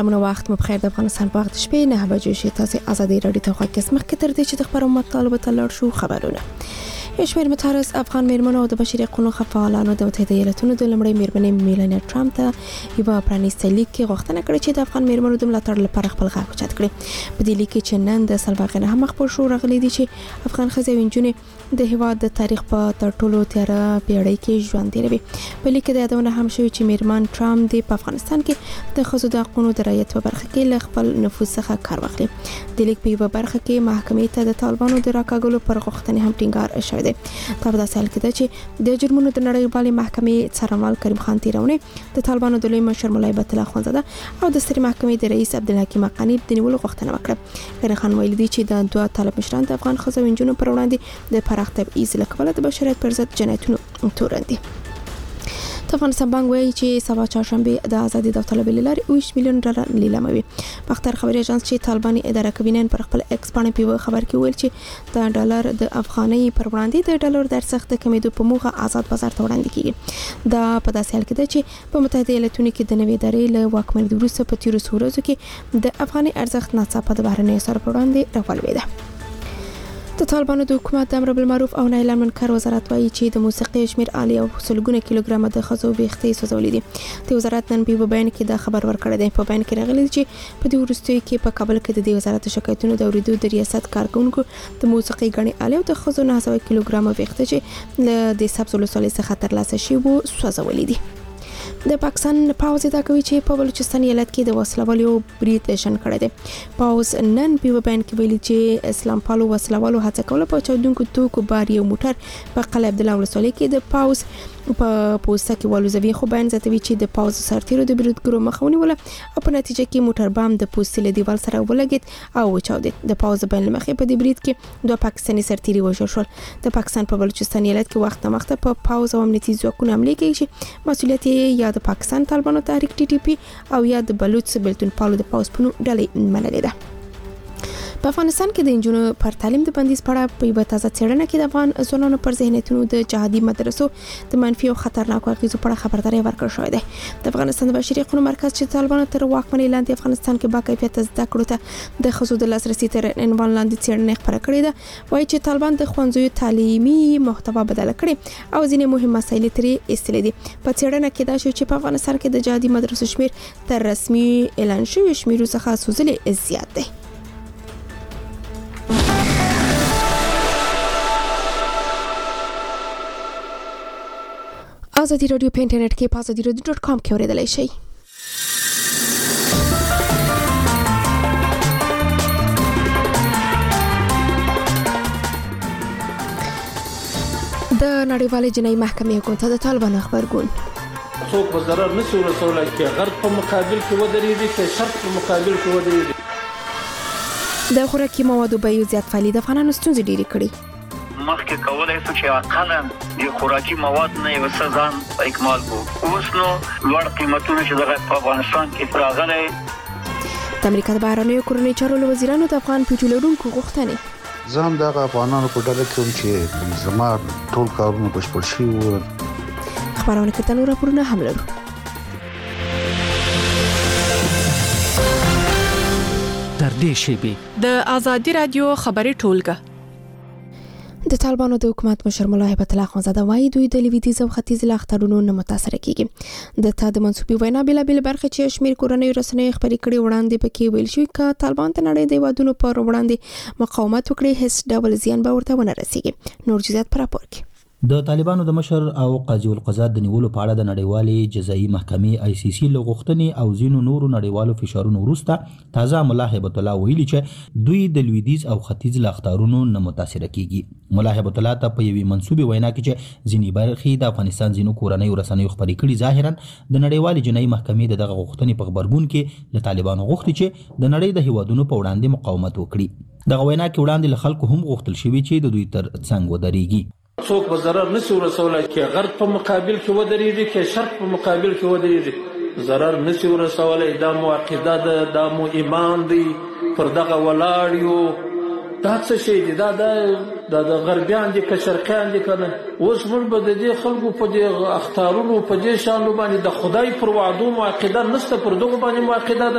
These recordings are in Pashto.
سلامونه وخت مو بخیر. د افغانستان په وخت شپې 9 بجې شي. تاسو ازادي رادیو ته خو کې مخکې تر دې چې د خبرو مطالبه تلل شو خبرونه. یشمیر متحرس افغان میرمنو او د بشري حقوقو خفالانو د متحده ایالاتونو د لمړی میرمنې میلانیا ټرمپ ته یو پرانیسته لیک کې غوښتنه کړې چې د افغان میرمنو د ملاتړ لپاره خپل غږ اوچت کړي. په دې لیک کې چې نن د سلواغې هم خبر شو راغلي دي چې افغان ښځې او نجونې د هیواد د تاریخ په تر ټولو تیاره پیړۍ کې ژوند تیروي. په لیک کې د یادونه هم شوی چې میرمن ټرمپ په افغانستان کې د ښځو د حقوقو د رعایت په برخه کې له خپل نفوذ څخه کار واخلي. د لیک په یوه برخه کې محکمې ته د طالبانو د راکاګلو پر غوښتنې هم ټینګار شوی دی. په داسې حال کې ده چې د جرمونو د نړیوالې محکمې څارنوال کریم خان تیرونی د طالبانو د لوی مشر مولای عبدالله اخوندزاده او د سترې محکمې د رئیس عبدالحکیم حقانی د نیولو غوښتنه وکړه. کریم خان ویلي دی چې د دوه طالب مشران د افغان ښځو او نجونو پر وړاندې د پراخ تبعیض له کبله د بشریت پر ضد جنایتونو تورن دي. د افغانستان بانک وایي چې سبا چهارشنبه د ازادي داوطلبۍ لارې 20 میلیون ډالر لیلاموي. باختر خبري اژانس چې طالبان اداره کوي نن پر خپل ایکس باندې په خبر کې ویل چې د ډالر د افغاني پر وړاندې د ډالر د ارزښت د کمیدو په موخه آزاد بازار ته وړاندې کیږي. دا په داسې حال کې ده چې په متحده ایالاتونو کې د نوې ادارې له واکمنۍ وروسته په تیرو ورځو کې د افغاني ارزښت ناڅاپه د بهرنیو سره پر وړاندې راولوېده. د طالبانو د حکومت د امر بالمعروف او نهي عن المنکر وزارت وایي چې د موسیقي شمیر عالی او سلګونه کیلوګرامه د خزو ویختې سوځولې دي. د وزارت نن په بیان کې دا خبر ورکړی دی. په بیان کې راغلی چې په دې وروستیو کې په کابل کې د وزارت شکایتونو د اوریدو د ریاست کارکونکو د موسیقي غني عالی او د خزو 900 کیلوګرامه ویختې چې د سبز ولسوالۍ څخه ترلاسه شوي وو سوځولې دي. د پاکستان پاوز دا کوي چې په بلوچستان ایالت کې د وسلوالو برید شن کړی دی. پاوز نن په بیان کې ویلي چې اسلام پالو وسلوالو هڅه کوله په چاودونکو توکو بار یو موټر په قلعه عبدالله ولسوالۍ کې د پاوز په پوسټ کې ولوزوي. خو بیان زیاتوي چې د پاوز سرتیرو د بریدګرو مخه ونیوله او په نتیجه کې موټر بام د پوسټ له دیوال سره ولګید او وچاودید. د پاوز بیان لمخې په دې برید کې دوه پاکستاني سرتیري وژل شول. د پاکستان په بلوچستان ایالت کې وخت نامخته په پاوز او امنیتي ځواکونو حمله کوي چې مسؤلیت یا د پاکستان طالبانو تحریک ټي ټي پی او یا د بلوچ بلتون پالو د پاوز په نوم ډلې منلې ده. په افغانستان کې د انجونو پر تعلیم د بندیز په اړه په یوه تازه څېړنه کې د افغان ځوانانو پر ذهنیتونو د جهادي مدرسو د منفي او خطرناکو اغېزو په اړه خبرداری ورکړل شوی دی. د افغانستان د بشري حقوقو مرکز چې طالبانو تر واکمنۍ لاندې افغانستان کې باکیفیته زده کړو ته د ښځو د لاسرسي تر عنوان لاندې څېړنه خپره کړې ده. وایي چې طالبان د ښوونځیو تعلیمي محتوا بدله کړې او ځینې مهم مسایل ترې ایستلې دي. په څېړنه کې دا شو چې په افغانستان کې د جهادي مدرسو شمیر تر رسمي اعلان شوي شمیرو څخه سوزلې زیات دی. ازادي رادیو په انټرنیټ کې په azadiradyo.com کې اوریدلای شئ. د نړیوالې جنایي محکمې حکومت د طالبانو خبرګون څوک به ضرر نشي ورسولای چې غرب په مقابل کې ودرېږي چې شرق په مقابل کې ودرېږي. د خوراکي موادو بیې زیات فعالی د افغانانو ستونزې ډېرې کړې. مخکې کولای شو چې اقلا د خوراکي مواد نه یو څه ځان اکمال کو. اوس نو لوړ قیمتونه چې دغه په افغانستان کې راغلي. د امریکا د بهرنیو کورنیو چارو وزیرانو د افغان پیټرول لرونکو غوښتنې زم دغه افغانانو په ډله کې چې زما ټول کارونه بشپړ شي وو. خبرونه کې تنور راپورونه هم لرو. تر دې شیبې د ازادي رادیو خبري ټولګه. د طالبانو د حکومت مشر مولای عبدالله اخوندزاده وایي دوی د لویدیځ او ختیځ له اخترونو نه متاثر کیږي. د تا د منسوبي وینا بېلابېل برخې چې شمیر کورنیو رسنیو خبرې کړې وړاندې پکې ویل شوی ک طالبان ته نړۍ د وادونو پر وړاندې مقاومت وکړي هیڅ ډول زیان به ورته ونه رسیږي. نور جزئیات پر راپور کې. د طالبانو د مشر او قاضي القضات د نیولو په اړه د نړیوالې جزایي محکمې ICC له غوښتنې او ځینو نورو نړیوالو فشارونو وروسته تازه ملا هیبت الله ویلي چې دوی د لویدیځ او ختیځ له اختارونو نه متاثر کیږي. ملا هیبت الله ته په یوې منسوبې وینا کې چې ځینې برخې د افغانستان ځینو کورنیو رسنیو خبرې کړي ظاهرا د نړیوالې جنایي محکمې دغه غوښتنې په خبرګون کې له طالبانو غوښتي چې د نړۍ د هیوادونو په وړاندې مقاومت وکړي. دغه وینا کې وړاندې له خلکو هم غوښتل شوی چې د دوی تر څنګ ودرېږي. څوک به ضرر نشي ورسولای چې غرب په مقابل کې ودرېږي چې شرق په مقابل کې ودرېږي. ضرر نشي ورسولای. دا مو عقیده ده، دا مو ایمان دی، پر دغه ولاړ یو. دا څه شی دی؟ دا د غربیان دي که شرقیان دي کنه. اوس موږ به د دې خلکو په دې اختارونو په دې شانو باندې د خدای پر وعدو مو عقیده نشته، پر دغه باندې مو عقیده ده.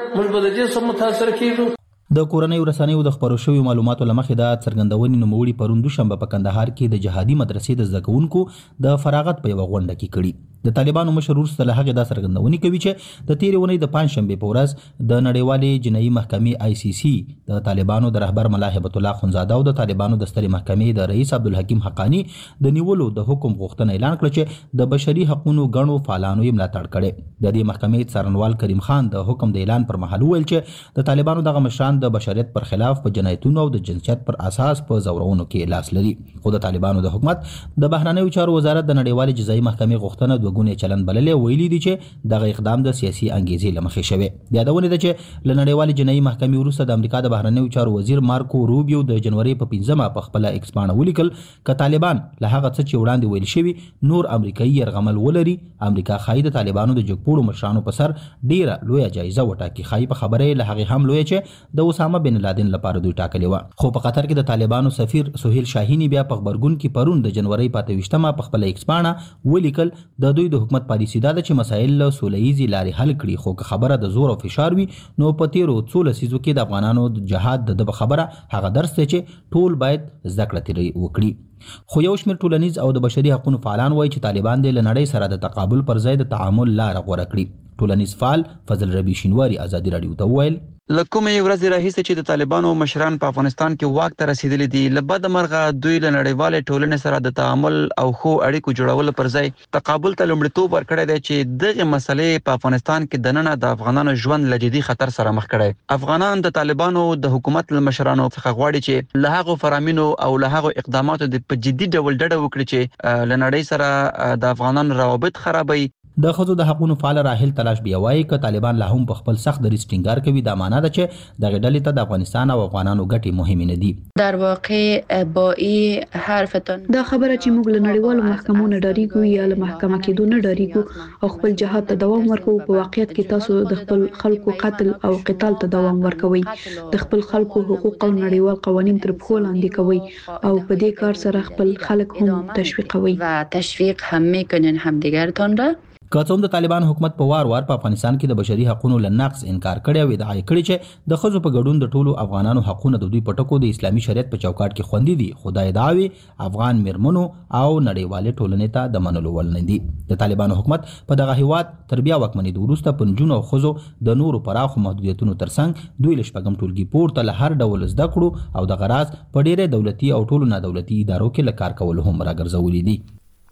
موږ به د دې څخه متاثر کیږو. د کورنۍ رسنیو د خبرو شویو معلوماتو لمخې د څرګندونې نوموړي پرون دوشنبه په کندهار کې د جهادي مدرسې د زده کوونکو د فراغت په یوه غونډه کې کړي. د طالبانو مشر وروسته له هغې دا څرګندونې کوي چې د تېرې اونۍ د پنجشنبې په ورځ د نړیوالې جنایي محکمې ICC د طالبانو د رهبر ملا هیبت الله خونزاده او د طالبانو د سترې محکمې د رئیس عبدالحکیم حقانی د نیولو د حکم غوښتنه اعلان کړه چې د بشري حقوقو ګڼو فعالانو یې ملاتړ کړی. د دې محکمې څارنوال کریم خان د حکم د اعلان پر مهال وویل چې د طالبانو دغه مشران د بشریت پر خلاف په جنایتونو او د جنسیت پر اساس په زورونو کې لاس لري. خو د طالبانو د حکومت د بهرنیو چارو وزارت د نړیوالې جزایي محکمې غوښتنه دوه ګونی چلند بللې ویلي دي چې دغه اقدام د سیاسي انګیزې له مخې شوی. د یادونې ده چې له نړیوالې جنایي محکمې وروسته د امریکا د بهرنیو چارو وزیر مارکو روبیو د جنوري په 15مه په خپل ایکس باندې ولیکل ک طالبان له هغه څه چې وړاندې ویل شوی نور امریکایي يرغمل ولري امریکا خای د طالبانو د جګپوړو مشرانو په سر ډیره لویه جایزه وټاکي. خای په خبره له هغه هم لوی چې د اسامه بن لادن لپاره دوی ټاکلې و. خو په قطر کې د طالبانو سفیر سهیل شاهینی بیا په خبرګون کې پرون د جنوري 28مه په خپل ایکس باندې ولیکل د دوی د حکومت پالیسي دا چې مسایل له سولهییزې لارې حل کړي. خو که خبره د زور او فشار وي نو په تیرو 16 لسیزو کې د افغانانو د جهاد د خبره هغه درس دی چې ټول باید زده کړه ترې وکړي. خو یو شمېر ټولنیز او د بشري حقوقو فعالان وایي چې طالبان د نړۍ سره د تقابل پر ځای د تعامل لار غوره کړي. ټولنیز فعال فضل ربی شینواری ازادي رادیو ته وویل له کومې ورځې راهیسې چې د طالبانو مشران په افغانستان کې واک ته رسیدلي دي له بده مرغه دوی له نړیوالې ټولنې سره د تعامل او ښو اړیکو جوړولو پر ځای تقابل ته لومړیتوب ورکړی دی چې دغه مسلې په افغانستان کې دننه د افغانانو ژوند له جدي خطر سره مخ کړی. افغانان د طالبانو د حکومت له مشرانو څخه غواړي چې له هغو فرامینو او له هغو اقداماتو د په جدي ډول ډډه وکړي چې له نړۍ سره د افغانانو روابط خرابوي. د ښځو د حقوقو فعال راحل تلاش بیا وایي ک طالبان لا هم په خپل سخت دریځ ټینګار کوي. دا معنی ده چې دغه ډلې ته د افغانستان او افغانانو ګټې مهمې نه دي. در واقع با این حرفتون دا خبره چې موږ له نړیوالو محکمو نه ډاریږو یا له محکمه کېدو نه ډاریږو او خپل جهاد ته دوام ورکوو په واقعیت کې تاسو د خپل خلکو قتل او قتال ته دوام ورکوي. د خپل خلکو حقوق او نړیوال قوانین تر پښو لاندې کوي او په دې کار سره خپل خلک هم تشویقوي و تشویق هم میکنین همدیگرتان را. که څوم د طالبان حکومت په وار په افغانستان کې د بشري حقوقو له نقض انکار کړی او ادعا کړې چې د ښځو په ګډون د ټولو افغانانو حقوقونه د دوی په ټکو د اسلامي شریعت په چوکاټ کې خوندي دي. خدای داوي افغان میرمنو او نړیوالې ټولنې ته د منلو وړ نه دي. د طالبانو حکومت په دغه هیواد تر بیا واکمنۍ وروسته په نجونو او ښځو د نورو پراخو محدودیتونو ترڅنګ دوی له شپږم ټولګي پورته له هر ډول زده کړو او د غراض په ډیره دولتي او ټولو نادولتي ادارو کې له کار کولو هم راګرځولي دي.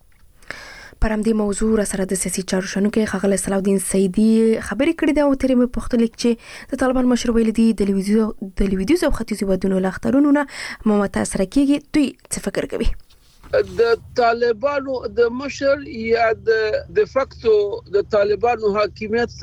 پر همدې موضوع را سره د سیاسي چارو شنونکی ښاغلی صلاح الدین سیدي خبرې کړې ده او ترې مې پوښتلې چې د طالبان مشر ویلي دي د لویدیځ او ختیځ هېوادونو له اخترونو نه متاثره کېږي. دوی څه فکر کوي؟ د طالبانو د مشر یا د فکتو د طالبانو حاکمیت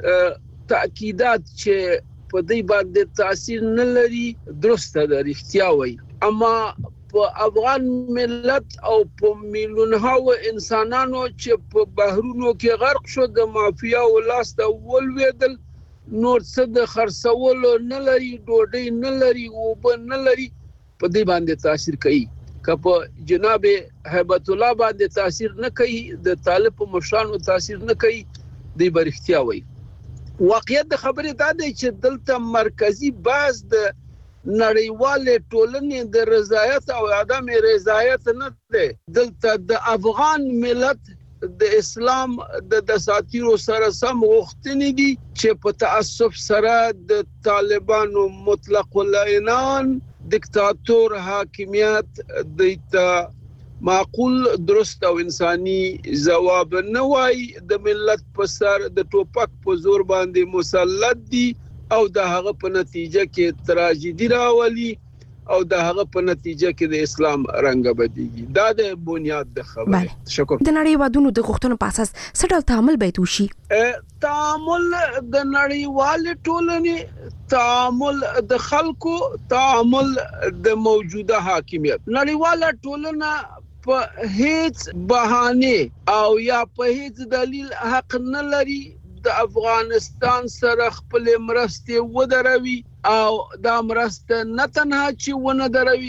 تأکیدات چې په دې باندې تاثیر نه لري درسته ده، رښتیا وایي. اما په افغان ملت او په میلیونها انسانانو چې په بحرونو کې غرق شو د مافیا او لاس ته ولوېدل نور څه د خرڅولو نه لري، ډوډۍ نه لري، اوبه نه لري، په دې باندې تاثیر کوي. که په جناب هیبت الله باندې تاثیر نه کوي د طالب په مشرانو تاثیر نه کوي دی برختیا وایي. واقعیت د خبرې دا دی چې دلته مرکزی باز د نړیوالې ټولنې د رضایت او عدم رضایت نه دی. دلته د افغان ملت د اسلام د دساتیرو سره سم غوښتنې دي چې په تعصب سره د طالبانو مطلق العنان دیکتاتور حاکمیت د معقول درست او انساني جواب نه وای. د ملت په سر د ټوپک په زور باندې مسلط دي او د هغه په نتیجه کې تراژیدي راولي او د هغه په نتیجه کې د اسلام رنګ بدیږي. دا د بنیاد د خبره. شکر. د نړۍ هېوادونو د غوښتنو په اساس څه ډول تعامل باید وشي؟ تعامل د نړیوالې ټولنې، تعامل د خلکو، تعامل د موجوده حاکمیت. نړیواله ټولنه په هیڅ بهانه او یا په هیڅ دلیل حق نه لري د افغانستان سره خپل مرستې ودروي او دا مرسته نه تنها چې ونه دروي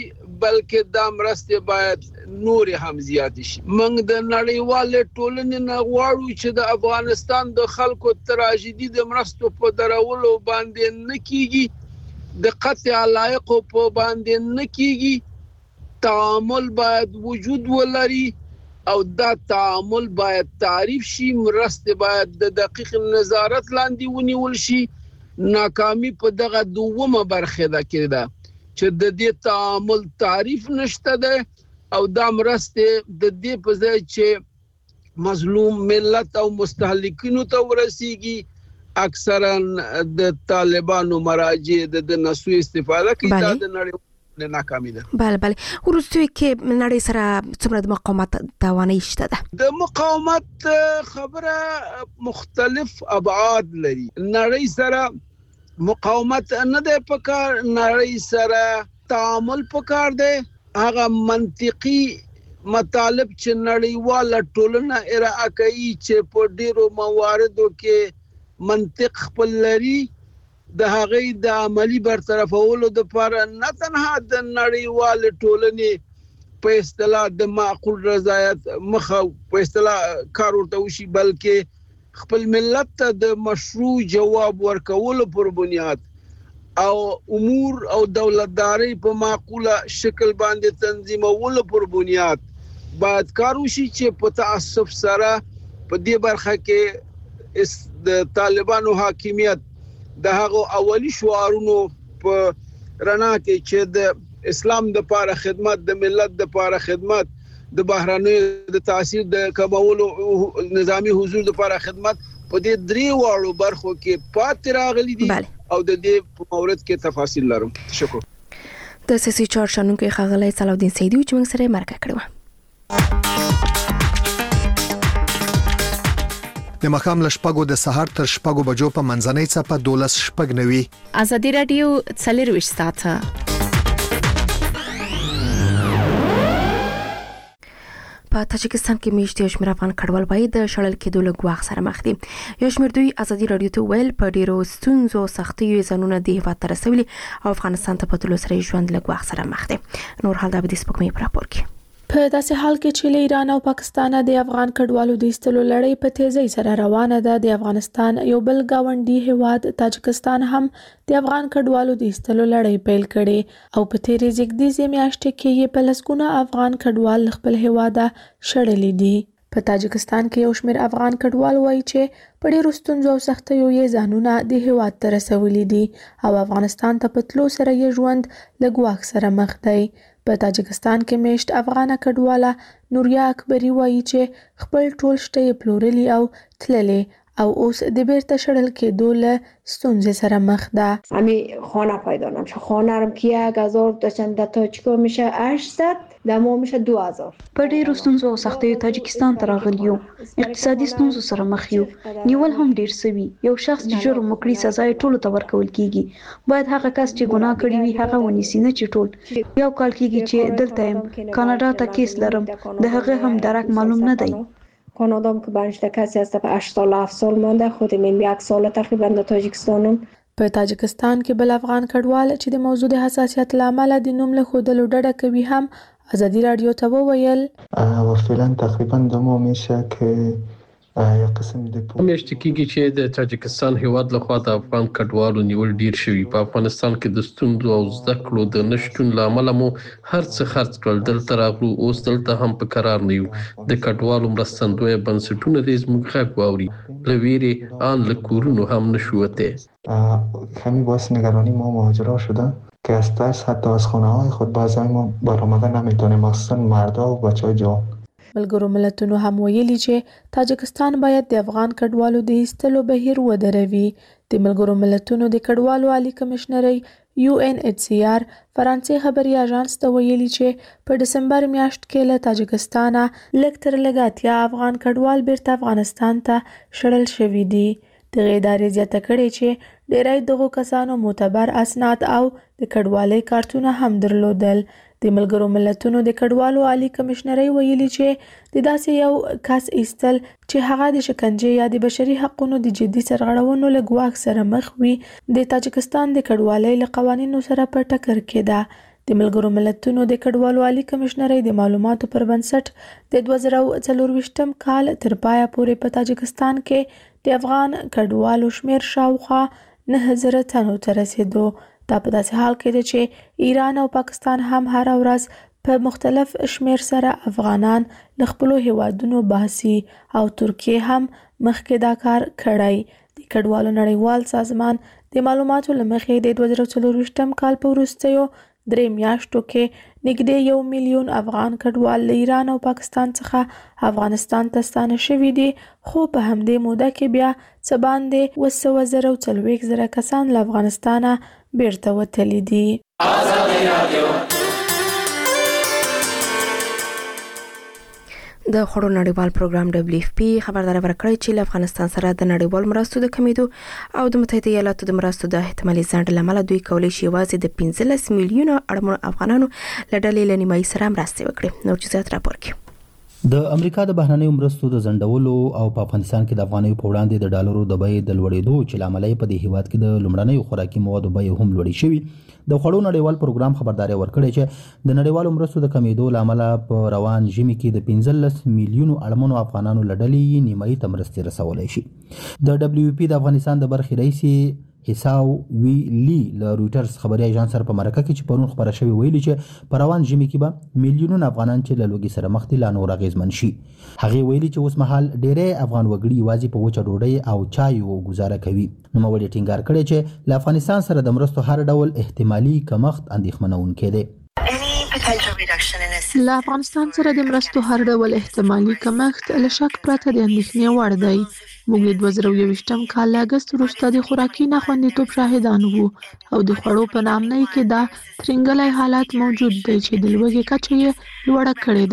بلکې دا مرستې باید نور هم زیات شي. موږ د نړیوال ټولنې نه غواړو چې د افغانستان د خلکو تراژیدي د مرستو په درولو باندې نه کیږي، د قطع علایقو په باندې نه کیږي. تعامل باید وجود ولري او دا تعامل باید تعریف شي، مرستې باید د دقیق نظارت لاندې ونیول شي. ناکامي په دغه دومره برخه ده کې ده چې د دې تعامل تعریف نشته ده او دا مرستې د دې په ځای چې مظلوم ملت او مستهلکینو ته ورسیږي، اکثرا د طالبانو مراجع د نسو استفاده کوي. دا د نړۍ ناکامي ده. بله وروستیو کې نړۍ سره څومره د مقاومت توانایي شته ده؟ د مقاومت خبره مختلف ابعاد لري. نړۍ سره مقاومت نه ده پکار، نړۍ سره تعامل پکار ده. هغه منطقي مطالب چې نړیواله ټولنه ارائه کوي چې په ډیرو مواردو کې منطق خپل لري، د هغې د عملی برطرفولو لپاره نه تنها د نړیوال ټولنې په اصطلاح د معقول رضایت مخه په اصطلاح کار ورته وشي، بلکې خپل ملت ته د مشروع جواب ورکولو پر بنیاد او امور او دولتداري په معقوله شکل باندې تنظیمولو پر بنیاد باید کار وشي چې په تعصب سره په دې برخه کې د طالبانو حاکمیت د هغه اولی شعارونو په رڼا کې چې د اسلام د لپاره خدمت، د ملت د لپاره خدمت، د بهراني د تاثیر د کمولو نظامی حضور د لپاره خدمت، په دې درې واړو برخو کې پاتې راغلي دي او د دې په مورد کې تفاصیل لرم. شکر. د سیاسي چارشانونکو ښاغلی صلاحالدین سیدي چې موږ سره مرکه کړې وه. د مخام لشپګو د سحر تر شپګو بجو په منځنۍ څپه 12 شپګ نوي. ازادي رادیو 24 ساعته. په تاجکستان کې میشته شمیر افغان کډوال باید د شړل کېدو له ګواښ سره مخ دي. یو شمیر دوی ازادي رادیو ته ویل په ډیرو ستونزو سختیو ځانونه د هیواد ته رسولي او افغانستان ته په تلو سره ژوند له ګواښ سره مخ دي. نور حال د ابدي سپکمې پر راپور کې. په داسې حال کې چې له ایران او پاکستان د افغان کډوالو د ایستلو لړۍ په تیزی سره روانه ده، د افغانستان یو بل گاونډي هیواد تاجکستان هم د افغان کډوالو د ایستلو لړۍ پیل کړي او په تیرې زیږدیزې میاشتې کې یې په لسګونه افغان کډوال خپل هیواد شړلي دي. په تاجکستان کې یو شمېر افغان کډوال وایي چې په ډېرو ستونزو او سختیو یې ځانونه د هیواد ته رسولي دي او افغانستان ته په تلو سره یې ژوند له ګواښ سره مخ دی. په تاجکستان کې میشت افغانه کډواله نوریا اکبری وایي چې خپل ټول شته یې پلورلي او تللي او اوس د بیرته شړل کېدو له ستونزې سره مخ ده. امی خانه پیدا نمیشه، خانه رم که 1000 داشتن در تاجیکا میشه 800 در ما میشه 2000. په ډیرو ستونزو او سختیو تاجکستان ته راغلیو، اقتصادي ستونزو سره مخ یو، نیول هم ډیر سوي. یو شخص چې جرم وکړي سزا یې ټولو ته ورکول کیږي. باید هغه کس چې ګناه کړی وي هغه ونیسي، نه چې ټول. یو کال کیږي چې دلته یم، کاناډا ته کیس لرم، د هغه هم درک معلوم نه دی. کانادا که برنشته کسی هست به 8 سال 7 سال مانده، خود من 1 سال تقریبا در تاجیکستانم. په تاجکستان کې بل افغان کډوال چې د موضوع د حساسیت لامل د نوم له خودلو ډډه کوي هم ازادي رادیو ته وویل و فعلا تقریبا 2 ماه میشه که یا قسم د میاشتې کېږي چې د تاجکستان هیواد لخوا د افغان کډوالو نیول ډیر شوي. په افغانستان کې د ستونزو او زده کړو د نشټون لامل مو هر څه خرڅ کړل، دلته راغلو، اوس دلته هم په قرار نه یو. د کډوالو مرستندویه بنسټونه دې زموږ غږ واوري، له ویرې آن له کورونو هم نشو وتی. همین باعث نگرانی ما مهاجرا شده که از ترس حتی از خانه های خود بعضی ما برآمده نمیتونیم، مخصوصا مردا و بچهای جوان. ملګرو ملتونو هم ویلي چې تاجکستان باید د افغان کډوالو د ایستلو بهیر ودروي. د ملګرو ملتونو د کډوالو عالی کمشنري UNHCR فرانسې خبري اژانس ته ویلي چې په دسمبر میاشت کې له تاجکستانه لږ تر لږه 80 افغان کډوال بیرته افغانستان ته شړل شوي دي. د ادارې زیاته کړې چې ډېری دغو کسانو معتبر اسناد او د کډوالۍ کارتونه هم درلودل. د ملګرو ملتونو د کډوالو عالی کمشنري ویلي چې د داسې یو کس ایستل چې هغه د شکنجې یا د بشري حقوقو د جدي سرغړونو له ګواښ سره مخ وي د تاجکستان د کډوالۍ له قوانینو سره په ټکر کې ده. د ملګرو ملتونو د کډوالو عالی کمشنرۍ د معلوماتو پر بنسټ د 2024 کال تر پایه پورې په تاجکستان کې د افغان کډوالو شمیر شاوخوا 9000 تنو ته رسیدو. دا په داسې حال کې ده چې ایران او پاکستان هم هر ورځ په مختلف شمیر سره افغانان له خپلو هیوادونو باسي او ترکیه هم مخکې دا کار کړی. د کډوالو نړیوال سازمان د معلوماتو له مخې د 2024 کال په وروستیو 3 میاشتو کې نږدې 1 میلیون افغان کډوال له ایران او پاکستان څخه افغانستان ته ستانه شوي دي، خو په همدې موده کې بیا څه باندې 240,000 کسان له افغانستانه بیرته وتلي دي. د خوړو نړیوال پروګرام WFP خبرداري ورکړې چې له افغانستان سره د نړیوال مرستو د کمیدو او د متحده ایالاتو د مرستو د احتمالي ځنډ لامل دوی کولای شي یوازې د 15 میلیونه اړمنو افغانانو لړلې لنیمای سره مرسته وکړي. نور جزئیات راپور کې د امریکا د بهرنیو مرستو د ځنډولو او په افغانستان کې د افغانیو په وړاندې د ډالرو د بیې د لوړېدو چې لامل په دې هیواد کې د لومړنیو خوراکي موادو بیې هم لوړې شوي. د خوړو نړیوال پروګرام خبرداري ورکړې چې د نړیوالو مرستو د کمیدو لامل په روان ژمي کې د 15 میلیونو اړمنو افغانانو لړلې نیمایي ته مرستې رسولای شي. د WFP د افغانستان د برخې رئیس حساو وی لی له رويټرز خبري اژانس سره په مرکه کې چې پرون خبره شوی ویلي چې په روان ژمي کې به میلیونونه افغانان چې له لوګي سره مخ دي لا نور اغیزمن شي. هغه ویلي چې اوس مهال ډېرې افغان وګړي واځي په وچه ډوډۍ او چایو گزاره کوي. نو مولي ټینګار کړي چې له افغانستان سره د مرستو هر ډول احتمالي کمښت اندېښمنونکی دی. له افغانستان سره د مرستو هر ډول احتمالي کمښت له شک پرته د اندېښنې وړ دی. موږ د 2024 کال له اګست وروسته د خوراکي ناخوندیتوب شاهدان وو او د خوړو په نامنۍ کې دا ترنګلی حالت موجود دی چې د لوږې کچه یې لوړه کړې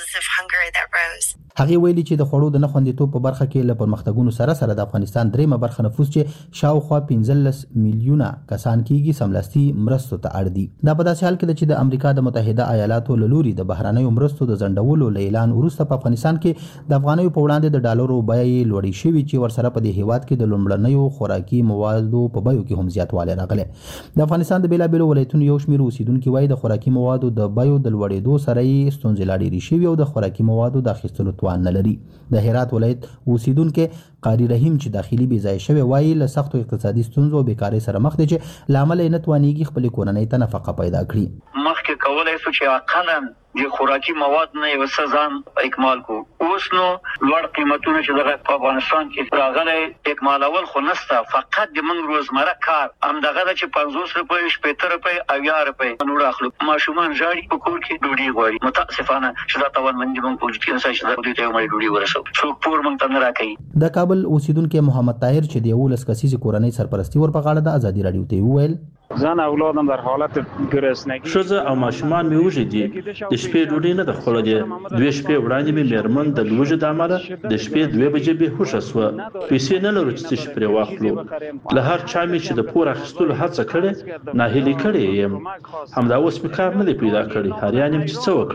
ده. هغه ویلي چې د خوړو د نخوندیتوب په برخه کې له پرمختګونو سره سره د افغانستان دریمه برخه نفوس چې شاوخوا 15 میلیونه کسان کېږي سملاسي مرستو ته اړ دي. دا په داسې حال کې چې د امریکا د متحده ایالاتو له لوري د بهرنیو مرستو د ځنډولو له اعلان وروسته په افغانستان کې د افغانیو په وړاندې د ډالرو بیې لوړې شوې چې ورسره په دې هیواد کې د لومړنیو خوراکي موادو په بیو کې هم زیاتوالی راغلی. د افغانستان د بیلابیلو ولایتونو یو شمېر اوسیدونکي وایي د خوراکي موادو د بیو د لوړېدو سره یې ستونزې لا ډېرې شوي او د خوراکي موادو د اخیستلو توان نه لري. د هرات ولایت اوسیدونکو قاری رحیم چې داخلي بې ځای شوی وایي له سختو اقتصادي ستونزو او بیکارۍ سره مخ دي چې لامل یې نه توانېږي خپل کورنۍ ته نفقه پیدا کړي. مخکې کولای شو چې اقلا د خوراکي مواد نه یو سزان اکمال کو. اوس نو لوړ قیمتونه چې دغه په افغانستان کې راغلي اکمال اول خو نسته، فقط د موږ روزمره کار همدغه چې 50 روپۍ 70 روپۍ او 10 روپۍ نور اخلو. ماشومان ژاړي په کور کې ډوډۍ غواړي. متاسفانه چې دا توانمند موږ په وجود کې چې دا ډوډۍ ته ډوډۍ ورسو څوک پور موږ ته نه راکړي. د کابل اوسیدونکو محمد طاهر چې د 11 کسیزې کورنۍ سرپرستی ور په غاړه د ازادي رادیو ته ویل ځان اولادم در حالت ګرسنګي شوزه او ماشومان می وژي دي د شپې ډوډۍ نه د خلګي دوه شپې وړاندې می میرمن د لوژه د عمله د شپې 2 بجې به هوښ اسوه پیسې نه لرو چې شپې واخلو. له هر چا می چې د پور اخیستلو هڅه کړې نه هلي کړې يم همدا اوس می کار نه دی پیدا کړی. هریانم چې څه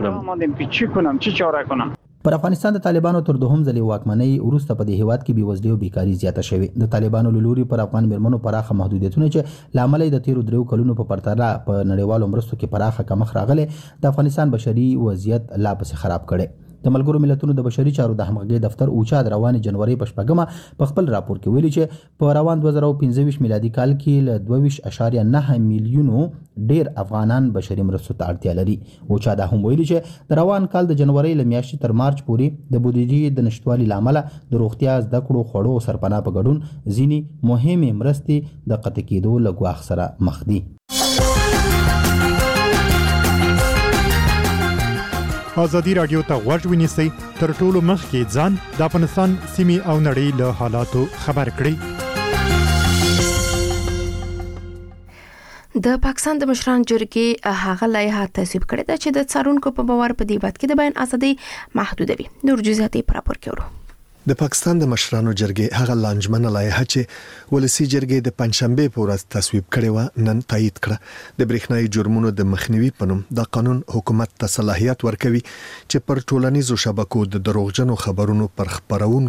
وکړم. پر افغانستان د طالبانو تر دوهم ځلې واکمنۍ وروسته په دې هیواد کې بېوزلي او بیکاري زیاته شوې. د طالبانو له لوري پر افغان میرمنو پراخه محدودیتونه چې لامل د تیرو 3 کلونو په پرتله په نړیوالو مرستو کې پراخه کمښت راغلی د افغانستان بشري وضعیت لا پسې خراب کړي. د ملګرو ملتونو د بشري چارو د همغږي دفتر اوچا د روان جنوري په شپږمه په خپل راپور کې ویلي چې په روان 2015 میلادي کال کې ل 22.9 میلیونو ډیر افغانان بشري مرستو ته اړتیا لري. اوچا دا هم ویلي چې د روان کال د جنوري ل میاشتې تر مارچ پورې د بودیجې د نشټوالي لامل د روغتیا زده کړو خوړو او سرپناه په ګډون ځینی مهمه مرستې د قطع کېدو له ګواښ سره مخ دي. ازادي رادیو ته غوږ ونیسئ تر ټولو مخکې ځان د افغانستان سیمې او نړۍ له حالاتو خبر کړئ. د پاکستان د مشران جرګې هغه لایحه تصویب کړې ده چې د څارونکو په باور په دې بات کې د بیان ازادي محدودوي. نور جزئیات په راپور کې ورو. د پاکستان د مشرانو جرګې هغه لانجمنه لایحه چې ولسی جرګې د پنځشنبه په ورځ تصویب کړې و نن تایید کړه. د برېښنايي جرمونو د مخنیوي په نوم د قانون حکومت ته صلاحیت ورکوي چې پر ټولنیزو شبکو د دروغجنو خبرونو پر خبرونکو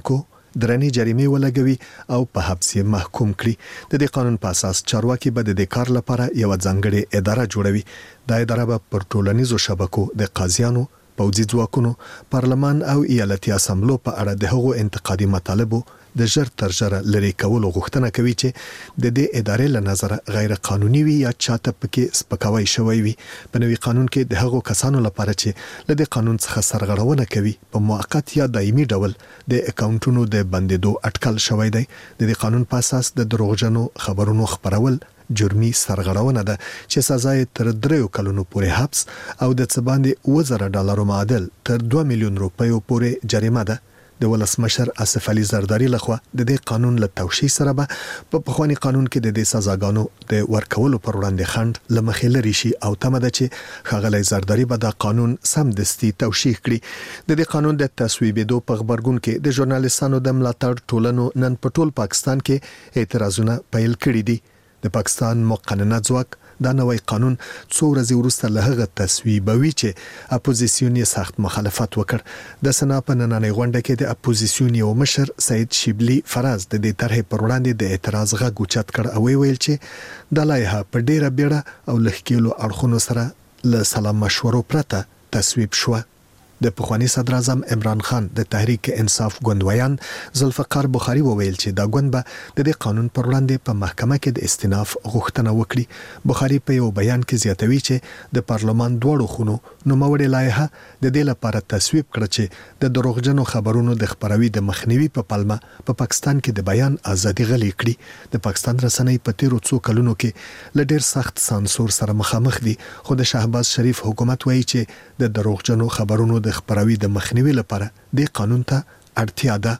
درنې جریمې ولګوي او په حبس محکوم کړي. د دې قانون په اساس چارواکي به د کار لپاره یو ځانګړې اداره جوړوي. دا اداره به پر ټولنیزو شبکو د قاضیانو، پوځي ځواکونو، پارلمان او ایالتي اسامبلو په اړه د هغو انتقادي مطالبو د ژر تر ژره لري کولو غوښتنه کوي چې د دې ادارې له نظر غیر قانوني وي یا چاته پکې سپکاوی شوی وي. په نوي قانون کې د هغو کسانو لپاره چې له دې قانون څخه سرغړونه کوي په موقت یا دایمي ډول د اکاونټونو د بندیدو اټکل شوی دی. د دې قانون په اساس د دروغجنو خبرونو خپرول جرمي سرغړونه ده چې سزا یې تر 3 کلونو پورې حبس او د څه باندې $1000 معادل تر 2 میلیون روپیو پورې جریمه ده. د ولسمشر آصف علي زرداری لخوا د دې قانون له توشیح سره به په پخوانی قانون کې د دې سزاګانو د ورکولو پر وړاندې خند لمخې لري شي او تمه ده چې ښاغلی زرداری به دا قانون سمدستي توشیح کړي. د دې قانون د تصویبېدو په غبرګون کې د ژورنالیستانو د ملاتړ ټولنو نن په ټول پاکستان کې اعتراضونه پیل کړي دي. د پاکستان مقننه ځواک دا نوې قانون څو ورځې وروسته له هغه تصویبوي چې اپوزیسیون یې سخت مخالفت وکړ. د سنا په نننۍ غونډه کې د اپوزیسیون یو مشر سید شیبلی فراز د دې طرحې پر وړاندې د اعتراض غږ اوچت کړ او ویل چې د لایحه په ډیره بیړه او لښکېلو اړخونو سره له سلام مشورو پرته تصویب شوه. د پخوانی صدر اعظم عمران خان د تحریک انصاف ګوندویان ذوالفقار بخاری وویل چې دا ګوند به د دې قانون پر وړاندې په محکمه کې د استئناف غوښتنه وکړي. بخاری په یو بیان کې زیاتوي چې د پارلمان دواړو خونو نوموړې لایحه د دې لپاره تصویب کړه چې د دروغجنو خبرونو د خبروي د مخنیوي په پلمه په پاکستان کې د بیان ازادي غلي کړي. د پاکستان رسنۍ په تیرو څو کلونو کې له ډیر سخت سانسور سره مخامخ دي، خو د شهباز شریف حکومت وایي چې د دروغجنو خبرونو د خبروي د مخنیوي لپاره د قانون ته اړتیا ده.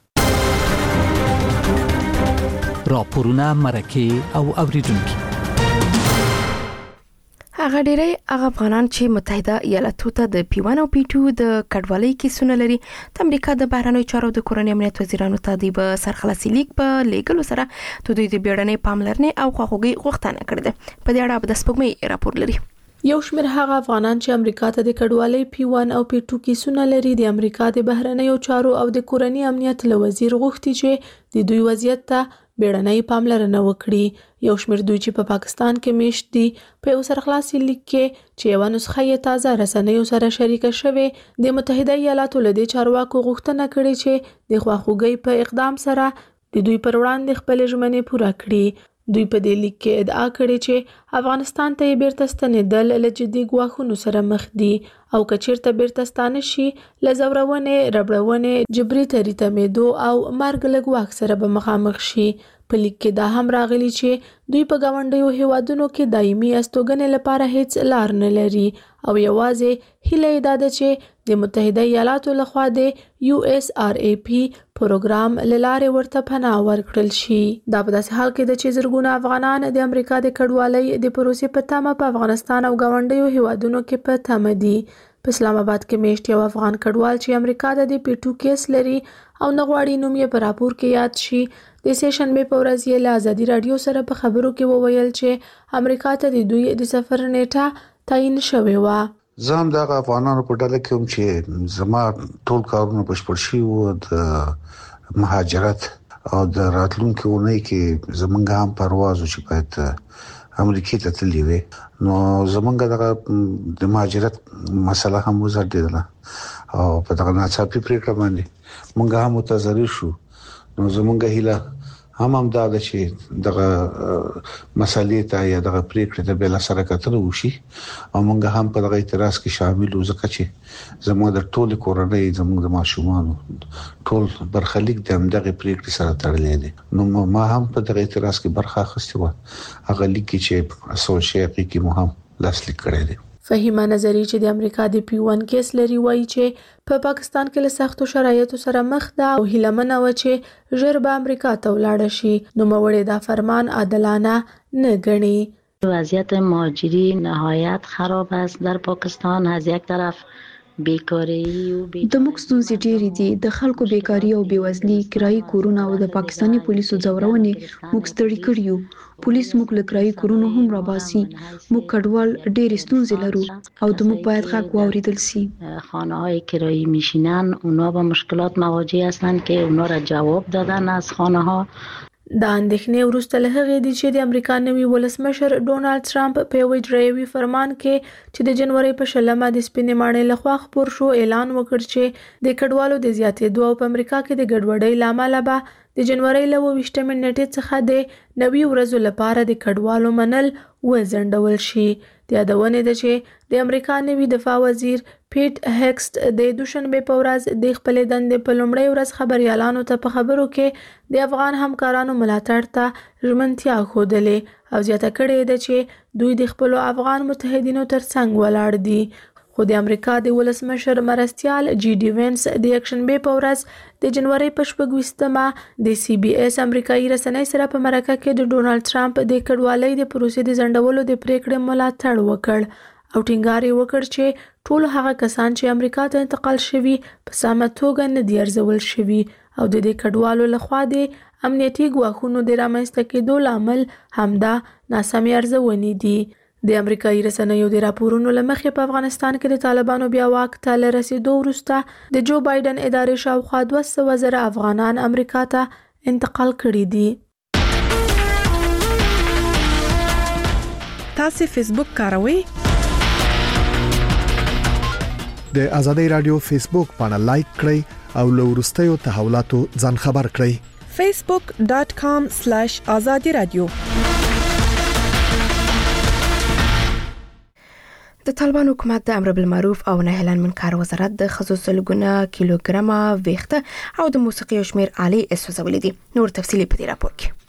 راپورونه مرکه او اوریدونکو هغه ډیری هغه افغانان چې متحده ایالاتو ته د P1 او P2 د کډوالۍ کیسونه لري د امریکا د بهرنیو چارو د کورنۍ امنیت وزیرانو ته د سرخلاصي لیک په لیګلو سره د دوی د بیړنۍ پاملرنې او خواخوږي غوښتنه کړې ده. په دې اړه د سپوږمۍ راپور لري. یو شمېر هغه افغانان چې امریکا ته د کډوالۍ P1 او P2 کیسونه لري د امریکا د بهرنیو چارو او د کورنۍ امنیت له وزیر غوښتي چې د دوی وضعیت ته بیړنۍ پاملرنه وکړي. یو شمېر دوی چې په پاکستان کې میشت دي په یو سرخلاصي لیک کې چې یو نسخه یې تازه رسنیو سره شریکه شوې د متحده ایالاتو له دې چارواکو غوښتنه کړې چې د خواخوږۍ په اقدام سره د دوی پر وړاندې خپل ژمنې پوره کړي. دوی په دې لیک کې ادعا کړې چې افغانستان ته بیرته ستنېدل له جدي ګواښونو سره مخ دي او که چیرته بیرته ستانه شي له ځورونې، ربړونې، جبري تریتمېدو او مرګ له ګواښ سره به مخامخ شي. په لیک کې دا هم راغلي چې دوی په ګاونډیو هیوادونو کې دایمي استوګنې لپاره هیڅ لار نه لري او یوازې هیله یې دا ده چې د متحده ایالاتو لخوا د USRAP پروګرام له لارې ورته پناه ورکړل شي. دا په داسې حال کې ده چې زرګونه افغانان د امریکا د کډوالۍ د پروسې په تمه په افغانستان او ګاونډیو هیوادونو کې په تمه دي. په اسلام آباد کې میشت یو افغان کډوال چې امریکا د P2 کیس لري او نه غواړي نوم یې په راپور کې یاد شي د سیشنبې په ورځ یې له ازادي رادیو سره په خبرو کې وویل چې امریکا ته د دوی د سفر نیټه تعیین شوې وه. زه هم دغه افغانانو په ډله کې هم چې زما ټول کارونه بشپړ شي وو د مهاجرت او د راتلونکي اونۍ کې زمونږ هم پرواز چې باید امریکا ته تللی وي نو زمونږ دغه د مهاجرت مسله هم وزړېدله او په دغه ناڅاپي پریکړه باندې مونږ هم متضرر شو. نو زمونږ هیله هم دا ده چې دغه مسلې ته یا دغه پریکړې ته بل سره کتنه وشي او مونږ هم په دغه اعتراض کې شامل وو ځکه چې زموږ د ټول کورنۍ زموږ د ماشومان ټول برخلیک د همدغه پریکړې سره تړلې دي. نو ما هم په دغه اعتراض کې برخه اخیستې و هغه لیک چې اصل شی کې مو هم لاسلیک کړی دی. فهیمه نظری چې د امریکا د P1 کیس لري وایي چې په پاکستان کې له سختو شرایطو سره مخ ده او هیلمنه و چې ژر به امریکا ته ولاړ شي. نو موړې دا فرمان عادلانه نه ګڼي. وضعیت مهاجری نهایت خراب است در پاکستان. از یک طرف بیکاری د موږ ستونزې ډېرې دي. د خلکو بیکاری او بیوزلي، کرایي کورونه او د پاکستاني پولیسو ځورونې موږ ستړي کړي یو. پولیس موږ له کرایي کورونو هم راباسي. موږ کډوال ډېرې ستونزې لرو او د موږ باید غږ واوریدل شي. خانه‌های کرایي میشینن، اونا با مشکلات مواجه هستند که اونا را جواب دادن از خانه‌ها. د اندېښنې وروسته له هغې دي چې د امریکا نوي ولسمشر ډونالد ټرمپ په یو اجرایوي فرمان کې چې د جنوري په 20 د سپینې ماڼۍ لخوا خپور شو اعلان وکړ چې د کډوالو د زیاتېدو او په امریکا کې د ګډوډۍ لامل به د جنوري له 28 نیټې څخه د نوي ورځو لپاره د کډوالو منل وځنډول شي. د یادونه ده چې د امریکا نوي دفاع وزیر پیټ هیکسټ د دوشنبه په ورځ د خپل دندې په لومړۍ ورځ خبريالانو ته په خبرو کې د افغان همکارانو ملاتړ ته ژمنتیا ښودلې او زیاته کړې ده چې دوی د خپل افغان متحدینو ترڅنګ ولاړ دي. خو د امریکا د ولسمشر مرستیال جی ډي وینس د یکشنبه په ورځ د جنوري په 26 د سی بي اس امریکایي رسنۍ سره په مرکه کې د ډونالد ټرمپ د کډوالۍ د پروسې د ځنډولو د پریکړې ملاتړ وکړ او ټینګار یې وکړ چې ټول هغه کسان چې امریکا ته انتقال شوي په سمه توګه نه دي ارزول شوي او د دې کډوالو لخوا د امنیتي ګواښونو د رامنځته کېدو لامل همدا ناسمې ارزونې دي. د امریکایي رسنیو د راپورونو له مخې په افغانستان کې د طالبانو بیا واک ته له رسیدو وروسته د جو بایدن ادارې شاوخوا 200,000 افغانان امریکا ته انتقال کړي دي. تاسو فیسبوک کاروئ؟ د ازادي رادیو فیسبوک باندې لایک کړئ او له وروستیو تحولاتو ځان خبر کړئ. facebook.com/azadiradio. د طالبان حکومت د امر بالمعروف او نهي عن المنکر وزارت د ښځو سلګونه کیلوګرامه ویښته او د موسیقي او شمیر آلې اسوځولې دي. نور تفصيلي په دې راپور کې.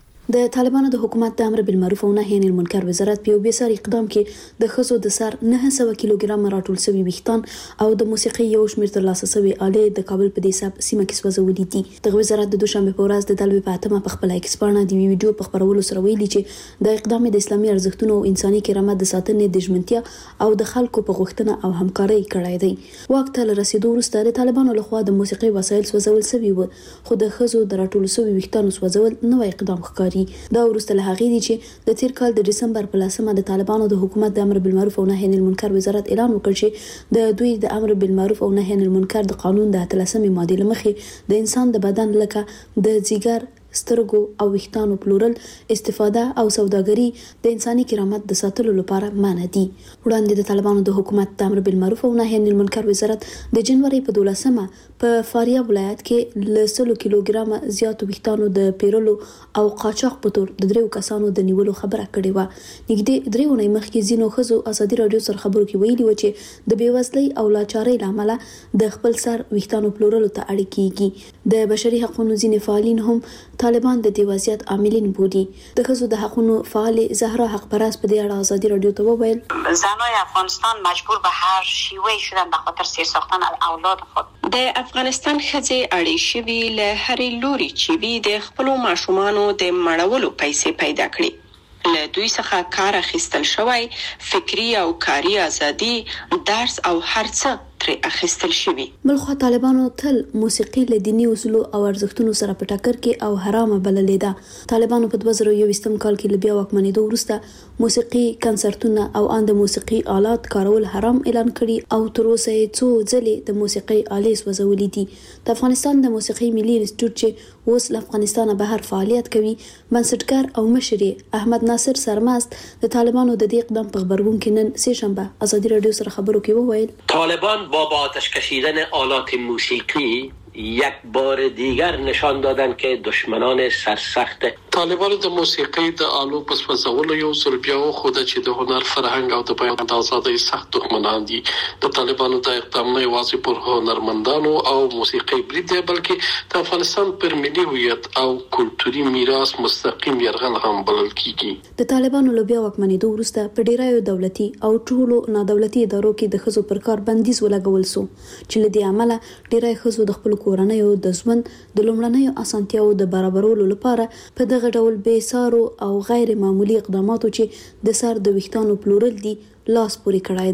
د طالبانو د حکومت د امر بالمعروف او نهي عن المنکر وزارت په یو بیسار اقدام کې د خزو د سر 900 کیلوګرام راټول شوی ویښتان او د موسیقي یو شمیر ترلاسه شوی آلې د کابل په دې سیمه کې سوځولې دي. د وزارت د دوشنبه په ورځ د دلوي په اتمه په خپل ایکس باندې د ویډیو په خبرولو سره ویلي چې د اقدام د اسلامي ارزښتونو او انساني کرامت د ساتنې د ژمنتیا او د خلکو په غوښتنه او همکارۍ کړای دی. وخت له رسیدو وروسته د طالبانو لخوا د موسیقي وسایل سوځول شوی و، خو د خزو د راټول شوی ویښتانو سوځول نوې اقدام ښکاري. دا ورسته له هغې دي چې د تیر کال د دسمبر په 10 د طالبانو د حکومت د امر بالمعروف او نهي عن المنکر وزارت اعلان وکړ چې د دوی د امر بالمعروف او نهي عن المنکر د قانون د 13 ماده لمخې د انسان د بدن لکه د ځیګر، سترګو او ویښتانو پلورل، استفاده او سوداګري د انساني کرامت د ساتلو لپاره منع دي. وړاندې د طالبانو د حکومت د امر بالمعروف او نهي عن المنکر وزارت د جنوري په 12 په فاریاب ولایت کې له 100 کیلوګرام زیاتو ویښتانو د پیرلو او قاچاق په تور د دریو کسانو د نیولو خبره کړې و. نږدې درې ونې مخکې ځینو ښځو ازادي رادیو سره خبرو کې ویلي و چې د بیوزلۍ او لاچارۍ لامل د خپل سر ویښتانو پلورلو ته اړ کیږي. د بشري حقوقو ځینې فعالین هم طالبان د دې وضعیت عاملین بودي. د ښځو د حقوقو فعال زهرا حق پرست په دې اړه ازادي رادیو ته وویل: زنای افغانستان مجبور به هر شیوهی شدن به خاطر سیر ساختن اولاد خود. د افغانستان ښځې اړې شوي له هرې لوري چې وي د خپلو ماشومانو د مړولو پیسې پیدا کړي. له دوی څخه کار اخیستل شوی، فکری او کاری ازادي، درس او هر څه ترې اخیستل شوی. بلخو طالبانو تل موسیقي له دینی اصولو او ارزښتونو سره په ټکر کې او حرامه بللې ده. طالبانو په 2021 کال کې بیا واکمنېدو وروسته موسیقي کنسرتونه او ان د موسیقي آلات کارول حرام اعلان کړي او تر اوسه یې څو ځلې د موسیقي آلې سوځولې دي. د افغانستان د موسیقي ملي انسټیټیوټ چې اوس له افغانستان بهر فعالیت کوي، بنسټګر او مشر احمد ناصر سرمست د طالبانو د دې اقدام په خبرګون کې نن سه شنبه ازادي رادیو سره خبرو کې وویل: طالبان با آتش کشیدن آلات موسیقی یک بار دیگر نشان دادن که دشمنان سرسخت طالبان د موسیقي د آلو په سوځولو یو ځل بیا وښوده چې د هنر، فرهنګ او د بیان د ازادۍ سخت دښمنان دي. د طالبانو د اقدام نه یوازې پر هنرمندانو او موسیقي برید دی، بلکې د افغانستان پر ملي هویت او کلتوري میراث مستقیم یرغل هم بلل کیږي. د طالبانو له بیا واکمنېدو وروسته په ډیرایو دولتي او ټولو نادولتي ادارو کې د ښځو پر کار بندیز ولګول شو چې له دې عمله ډیرای ښځو د خپل کورنیو د ژوند د لومړنیو اسانتیاو د برابرولو لپاره په دغه ډول بې سارو او غیر معمولی اقداماتو چې د سر د ویښتانو پلورل دي لاس پورې کړای دی.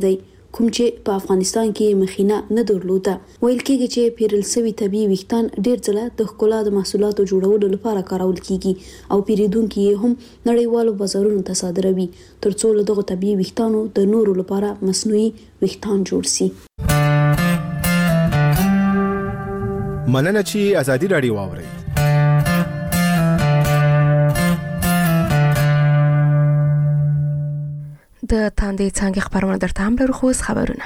کوم چې په افغانستان کې مخینه نه درلوده. ویل کېږي چې پیرل سوي طبي ویښتان ډېر ځله د ښکلا د محصولاتو جوړولو لپاره کارول کیږي او پیریدونکو یې هم نړیوالو بازارونو ته صادروي ترڅو له دغه طبي ویښتانو د نورو لپاره مصنوعي ویښتان جوړ شي. مننه چې ازادي راډیو واوري. د تاندې څنګه خبرونه درته هم لرو خو خبرونه